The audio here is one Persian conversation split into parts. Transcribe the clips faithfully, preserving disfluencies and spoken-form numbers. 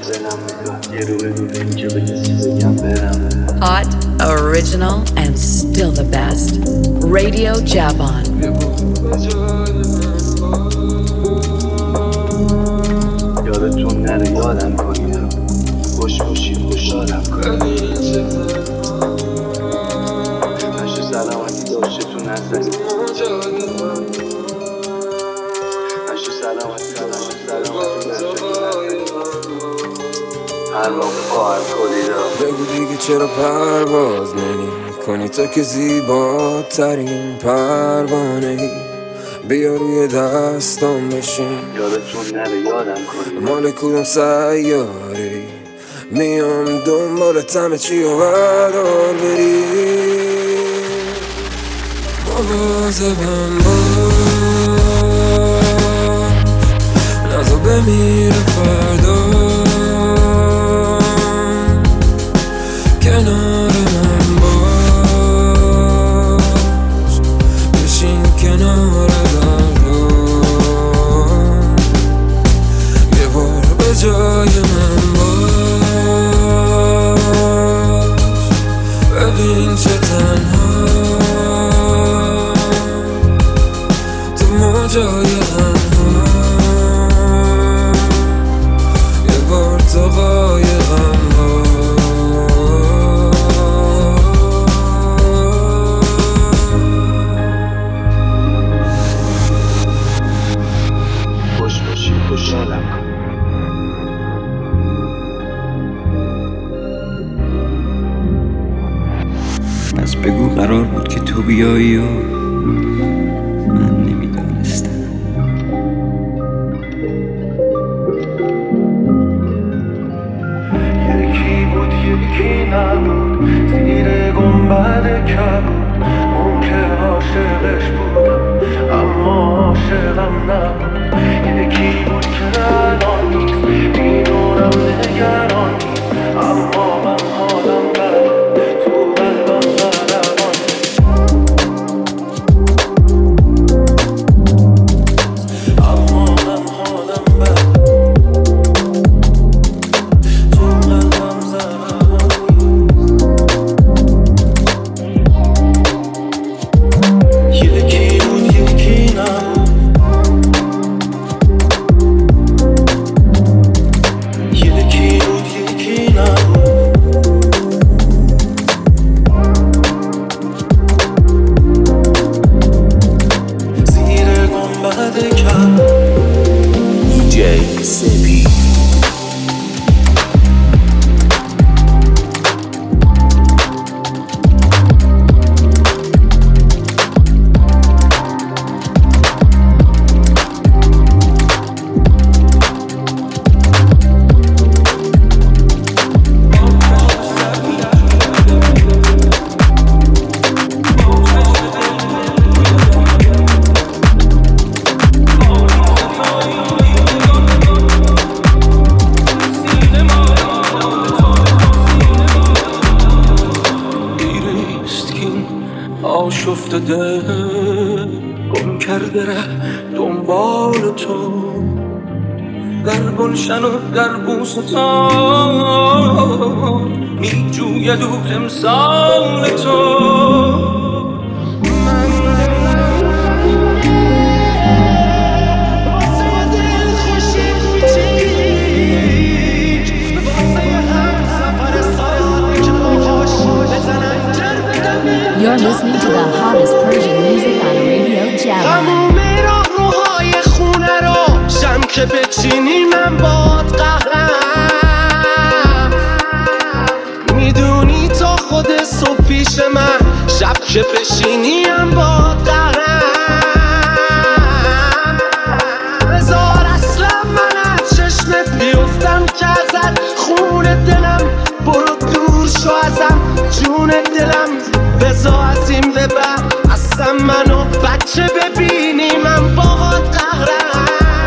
Hot, original, and still the best. Radio Javon. یادتون نره یادم کنی خوش باشی خوشحالم کنی نشه سلامتی داشتتون نزدی نشه سلامتی سلامتی سلامتی هر وقت هر کلی را بگو دیگه چرا پرواز نمی کنی تا که زیباترین پروانه ای بیا روی دستام بشین یادتون نره یادم کنی مال کدوم سیاری میام دنبال تمه چی و بردار بری مواظبم باش نزا بمیره فردا کنار من باش بشین کنار جای من باش ببین چه تنها تو موجای غمها یه بار تو قایقم باش خوش باشی خوشحالم کن از بگو قرار بود که تو بیایی و من نمیدانستم یکی بود یکی نبود زیر گنبد کبود اون که عاشقش بودم اما عاشقم نبود یکی بود که الان نیست میدونم نگران نیست اما من حالم بد آشفته گم کرده ره دنبال تو در گلشن و در بوستان می جوید او تمثال تو You're listening to the hottest Persian music on Radio Javon. تموم راه روهای خونه رو شم که بچینی من باد قهرم میدونی تا خود صبح پیش من شب که بشینیم باد قهرم بذار اصلا من از چشمت بیفتم که ازت خون دلم برو دور شو ازم جون دلم بذار از این به بعد اصلا منو بچه ببینی من باهات قهرم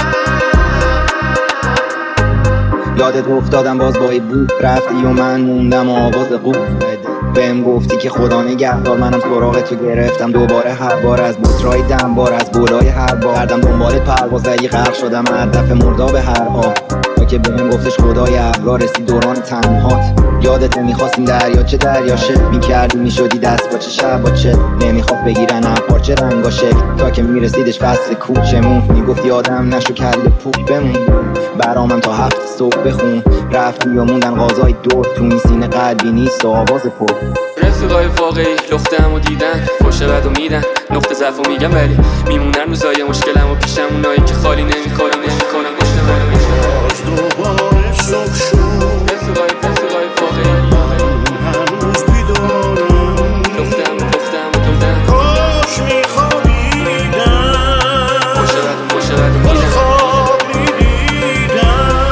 یادت افتادم باز با این بود رفتی و من موندم و آواز قوف بهم گفتی که خدا نگهدار منم سراغ تو گرفتم دوباره هر بار از بوترای دم بار از بولای هر بار کردم دنبال پرواز ولی غرق شدم هر دفعه مرداب هر آب تا که بهم گفتش خدای احرا رسید دوران تنهات. یادت میخواستیم دریاچه دریاشه میکردی میشدی دست با چه شب با چه نمیخواست بگیرن پارچه رنگا شکل تا که میرسیدش فصل کوچمون میگفت یادم نشو کل پوک بمون برامم تا هفت صبح بخون رفتی یا موندن غازای دور تو این سینه قلبی نیست و آواز پر رفیقای واقعی لختم و دیدن فوش بد و میدن نقطه ضعف و میگم ولی میمونن روزای مشکلم و پیشم اونایی که خالی نمیکنم نمیکنم پشت من دوباره صبح شد رفیقای رفیقای واقعی هنوز بیدارم لختم لختم لختم کاش میخوابیدم فوش بد فوش بد و میدن خواب میدیدم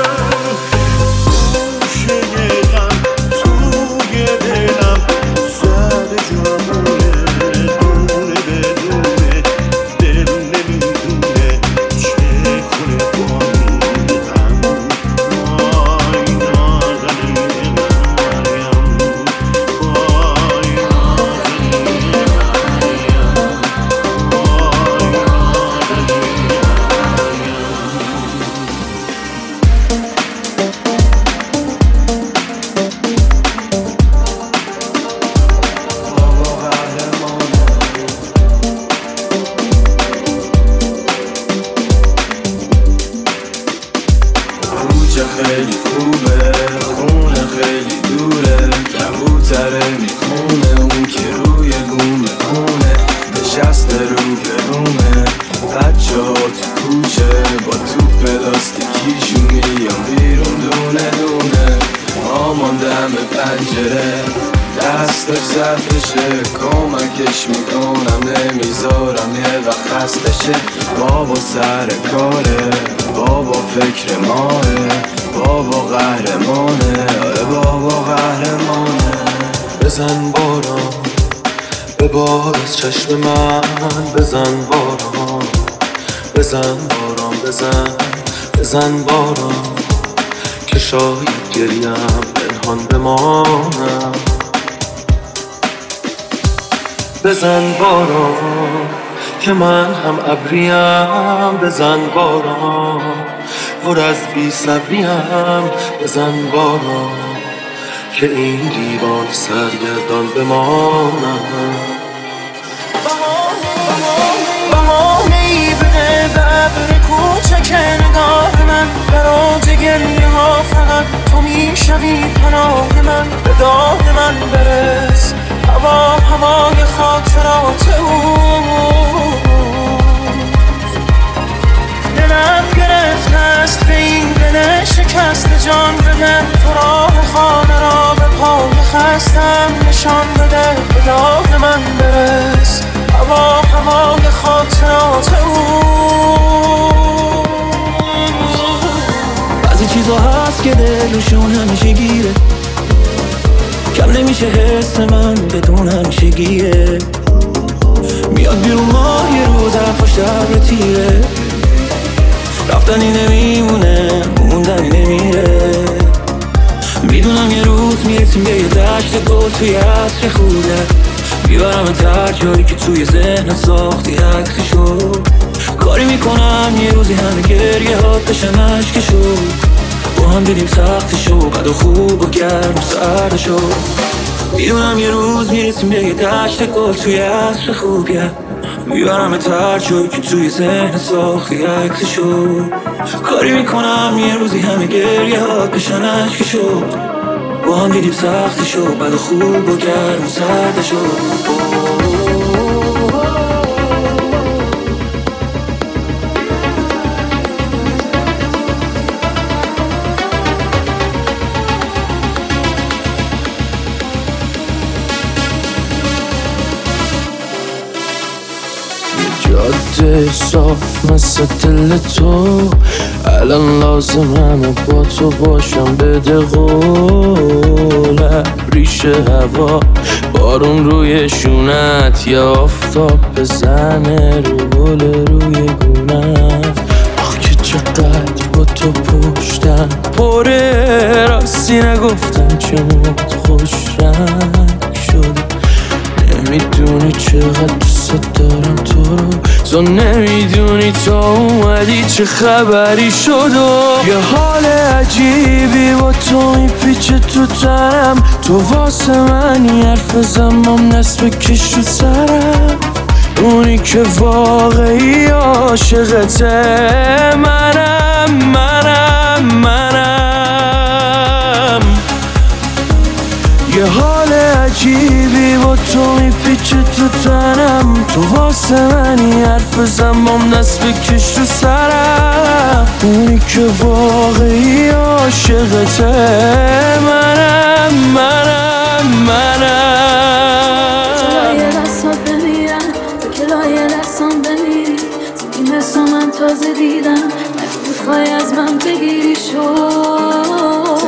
گوشه غم توی دلم زده جامونه دونه بدونه دل نمیدونه چه کنه با این غم وای نازنین مریم وای نازنین مریم وای کوچه خیلی خوبه خونه خیلی دوره کبوتره میخونه اون که روی گونه خونه نشسته رو گرونه بچه ها تو کوچه با توپ پلاستیکیشون میان بیرون دونه دونه مامان دم پنجره دستش ظرفشه کمکش میکنم نمیذارم یه وقت خستشه بابا سر کاره بابا فکر ماه بابا قهرمانه آره بابا قهرمانه بزن باران به بار از چشم من بزن باران بزن باران بزن بزن باران که شاید گریم پنهان بمانم بزن باران که من هم ابریم بزن باران پر از بی صبریم بزن باران که این دیوان سرگردان بمانم بهانه ای بده به ابر کوچک نگاه من برای گریه ها فقط تو میشوی پناه من به داد من برس هوا هوای خاطرات اوست دلم گرفته است به این دل شکست جان بده تو راه خانه را به پای خستم نشان بده به داد من برس هوا هوای خاطرات اوست بعضی چیزا هست که دلشون همیشه گیره کم نمیشه حس من بدون همیشه گیره میاد بیرون ماه یه روز حرفاش در تیره رفتنی نمیمونه موندنی نمیره میدونم یه روز میرسیم به یه دشت گل توی عصر خوده میبرم تر جایی که توی ذهن ساختی عکسشو کاری میکنم یه روزی همه گریه هات بشن عشقشو با هم دیدیم سختشو بد و خوب و گرم و سردشو میدونم یه روز میرسیم به یه دشت گل توی عصر خوبیه میبرم تر جایی که توی ذهن ساختی عکسشو کاری میکنم یه روزی همه گریه هات بشن عشقشو با هم دیدیم سختشو بد و خوب و گرم و سردشو جاده صاف مثل دل تو الان لازممه با تو باشم بده قول ریشه هوا بارون روی شونت یا آفتاب بزنه رو گل روی گونت آخ که چقدر با تو پشتم پره راستی نگفتم چه موت خوش رنگ شده نمیدونی چقدر دوست دارم تو رو، تو نمیدونی تا اومدی چه خبری شد و یه حال عجیبی با تو میپیچه تو تنم، تو واسه منی حرف زمام نصف کش تو سرم، اونی که واقعی عاشقته منم منم منم. یه حال عجیبی با تو میپیچه تو تنم، تو واسه منی حرف زمام نصف کش تو سرم، اونی که واقعی عاشقته منم منم منم. تو من تازه دیدم نگو میخوای از من بگیری شد.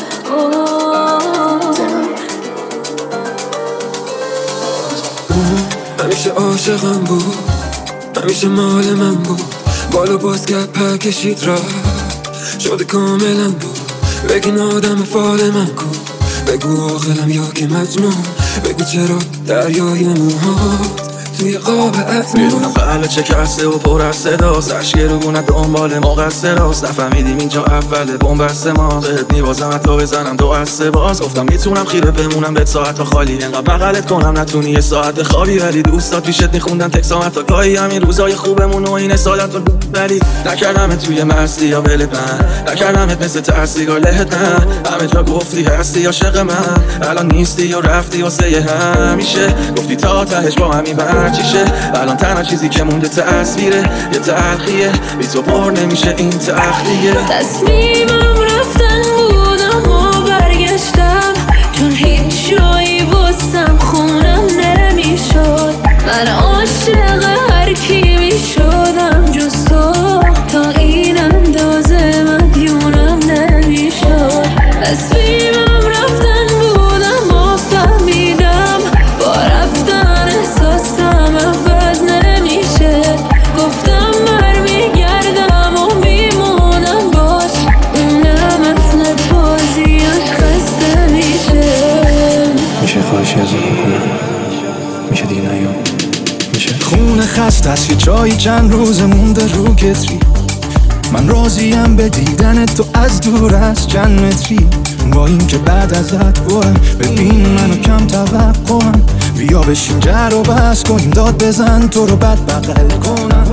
همیشه عاشقم بود، همیشه مال من بود، بالا باز کرد پر کشید را شده کاملا بود. بگین آدم فال من کن، بگو آخرم یا که مجنون، بگو چرا دریای موهات توی قاب عطر میدونم قلب چه کسته و پر از صداست، عشقی رو گونت دنبال مقصر راست، نفهمیدیم اینجا اوله بومبست ما، بهت میبازم حتی بزنم دو از سه باز، گفتم میتونم خیره بمونم به ساعت خالی، انقدر بغلت کنم نتونی یه ساعت خوابی، ولی دوستات پیشت میخوندن تک ساعت گاهی همین روزای خوبمون و این سالت رو ولی نکردمت توی مستی یا ولت من، نکردمت مثل تحصیگار لهت من، همه جا گفتی هستی عاشق من، الان نیستی و رفتی واسه همیشه، گفتی تا تهش با همین چیشه، الان تنها چیزی که مونده تصویره، یه تلخیه بی تو پر نمیشه این تخلیه. تصمیمم رفتن بودم و برگشتم، چون هیچ جایی واسم خونم نمیشد، من عاشق هر کی میشدم جز تو، تا این اندازه مدیونم نمیشد. تصمیمم رفتن بودم و فهمیدم با رفتن احساسم عوض نمیشه، گفتم برمیگردم و میمونم باش، اونم اصلا بازیش خسته میشه. میشه خواهشی ازت بکنم؟ میشه دیگه نیام؟ میشه؟ خونه خسته است یه جایی چند روز مونده رو کتری، من راضیم به دیدن تو از دور از چند متری، با این که بعد ازت برم ببین منو کم توقعم، بیا بشین جر و بس کنیم داد بزن تو رو بد بغل کنم،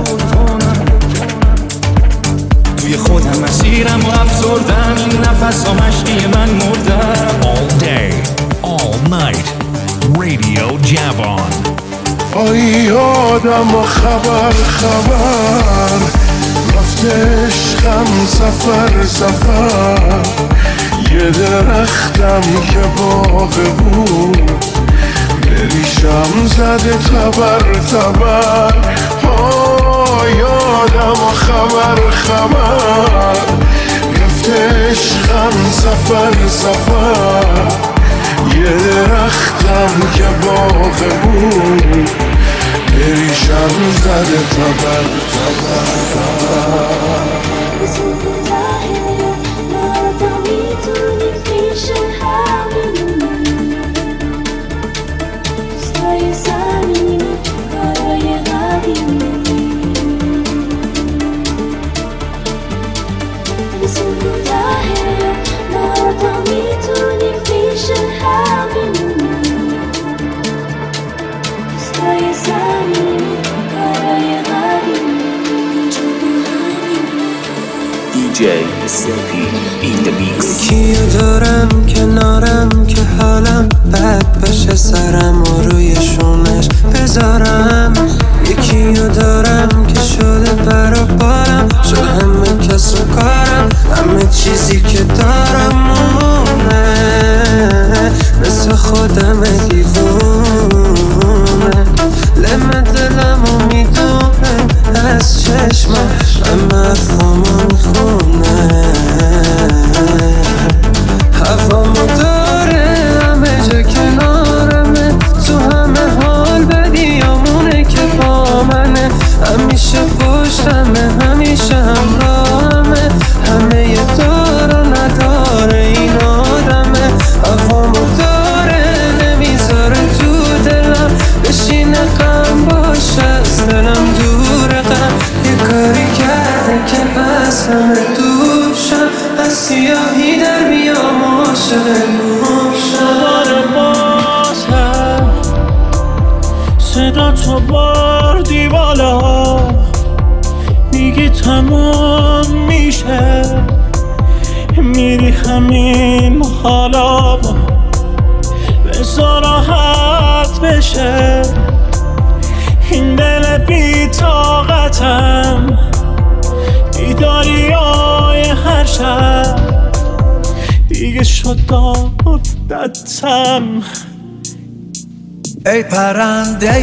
توی خودم مسیرم و افسردم، این نفس ها مشتی من مردم. All day, all night, Radio Javon. آی آدم و خبر خبر رفته عشقم سفر سفر، یه درختم که باغ بود بریشم زده تبر تبر. آی آدم و خبر خبر رفته عشقم سفر سفر، یه درختم که باغ بود بریشم زده تبر تبر. دی جی سپی این the mix. کیو دارم کنارم که حالم بد بشه، سرم و روی شونش بذارم، یکیو دارم که شده برا بارم، شده همه کس و کارم، همه چیزی که دارم مونه، مثل خودم دیوونه، لم دلمو میدونه از چشمم و مفهومو میخونه، منو بردی بالا، میگی تمام میشه، میری همین حالا بذار راحت بشه. این دل بی طاقتم بیداریای هر شب دیگه شد عادتم. ای پرنده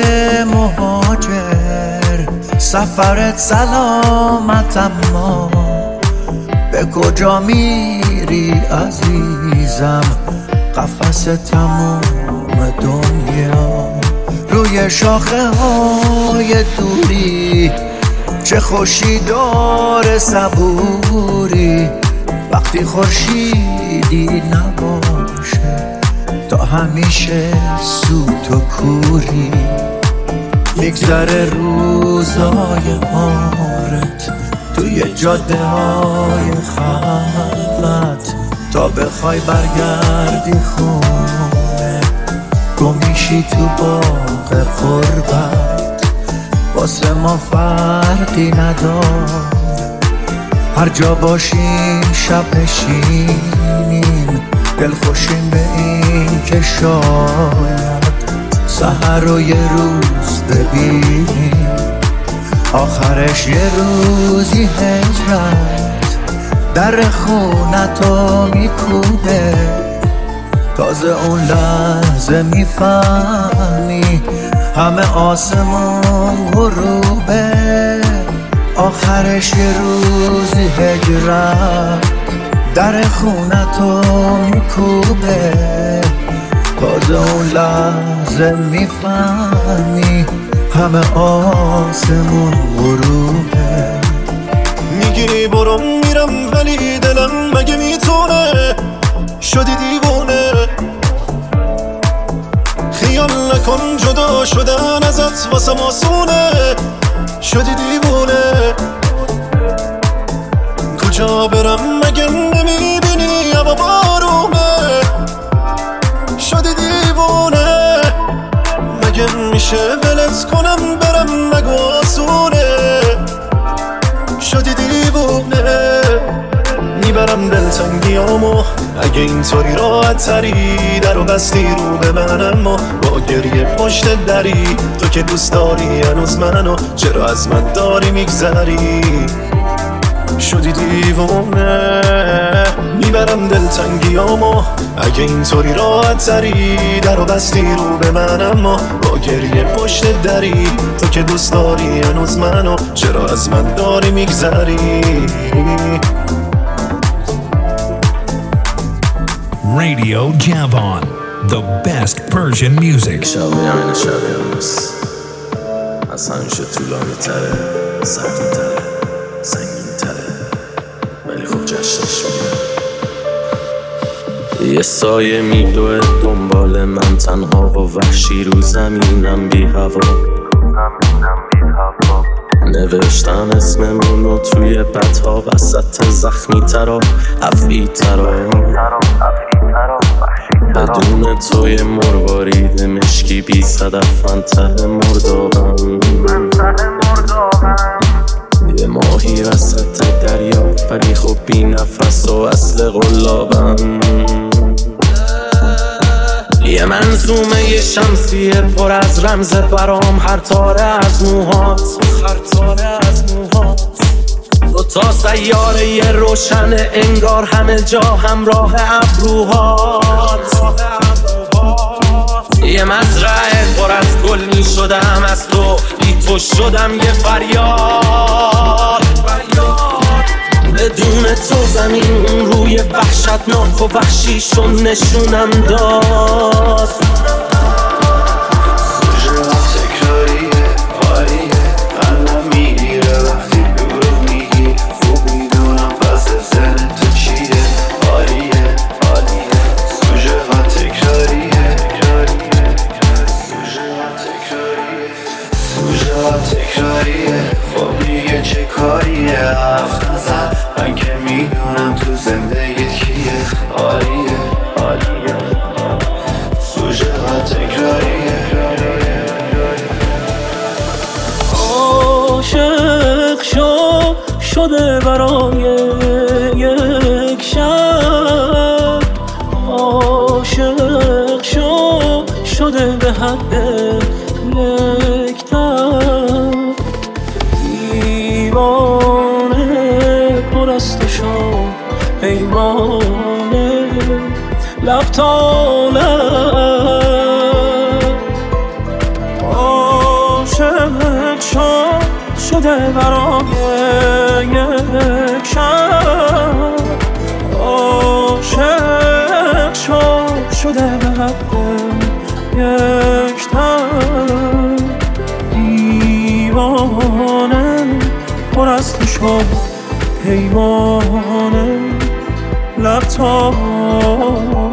مهاجر سفرت سلامت، اما به کجا میری عزیزم؟ قفس تموم دنیا روی شاخه های دوری، چه خوشی داره صبوری وقتی خورشیدی نباشه، تا همیشه سوت و کوری. میگذره روزای عمرت توی جاده های خلوت، تا بخوای برگردی خونه گم میشی تو باغ غربت. واسه ما فرقی نداره هر جا باشیم، شب نشینیم دل خوشیم به این که شاید سحر رو یه روز ببینیم، آخرش یه روزی هجرت در خونتو میکوبه. تازه اون لحظه میفهمی همه آسمون غروبه، آخرش یه روزی هجرت در خونتو میکوبه. تازه اون لحظه میفهمی همه آسمون غروبه. میگیری برو میرم ولی دلم مگه میتونه، شدی دیوونه. خیال نکن جدا شدن ازت واسه آسونه، شدی دیوونه. کجا برم مگه نمیبینی هوا بارونه، شدی دیوونه. مگه میشه ولت کنم برم نگو آسونه، شدی دیوونه. میبرم دلتنگیامو اگه اینطوری راحت تری، در و بستی رو به من اما با گریه پشت دری. تو که دوست داری هنوز منو، چرا از من داری میگذری؟ شدی دیوونه. میبرم دلتنگیامو اگه اینطوری راحت تری، در و بستی رو به من اما با گریه پشت دری. تو که دوست داری هنوز منو، چرا از من داری میگذری؟ Radio Javon, the best Persian music. شبیه همینه شبیه همست، از همیشه طولانی تره، سردی تره، سنگین تره، ولی خب جشنش میده. یه سایه میدوه دنبال من تنها و وحشی رو زمینم بی هوا. نوشتم اسممونو توی بطا وسط زخمی ترا، افعی ترا. بدون توی مروارید مشکی بی صدف من ته مردابم. یه ماهی وسط دریا ولی خب بی نفس و اصل قلابم. یه منظومه یه شمسیه پر از رمز برام، هر تاره از موهات، هر تاره از موهات. دو تا سیاره یه روشن انگار همه جا همراه ابروهات. یه مزرعه پر از گل می شدم از تو، بی تو شدم یه فریاد. بدون تو زمین اون روی وحشتناک و وحشیشون نشونم داد. من که میدونم تو زندگیت کیه. عالیه عالیه سوژه و شده به حد یک دم دیوانه پر از تو شد پیمانه لب تا لب عاشق شد شده برام یک شب عاشق شد شده به حد یک تن دیوانه پر از تو شد پیمانه لب تا